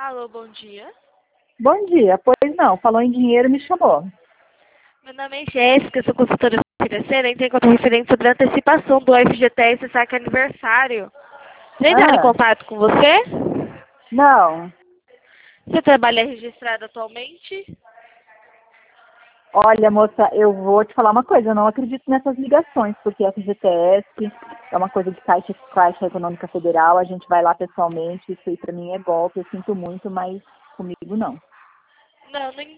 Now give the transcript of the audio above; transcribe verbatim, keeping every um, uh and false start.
Alô, bom dia. Bom dia, pois não, falou em dinheiro me chamou. Meu nome é Jéssica, sou consultora financeira. Entrei em contato referente sobre a antecipação do F G T S saque aniversário. Já entraram em Ah, contato com você? não, Você trabalha registrado atualmente? olha moça, eu vou te falar uma coisa, eu não acredito nessas ligações, porque a F G T S é uma coisa de Caixa, Caixa Econômica Federal, a gente vai lá pessoalmente, isso aí pra mim é golpe, eu sinto muito, mas comigo não. Não, não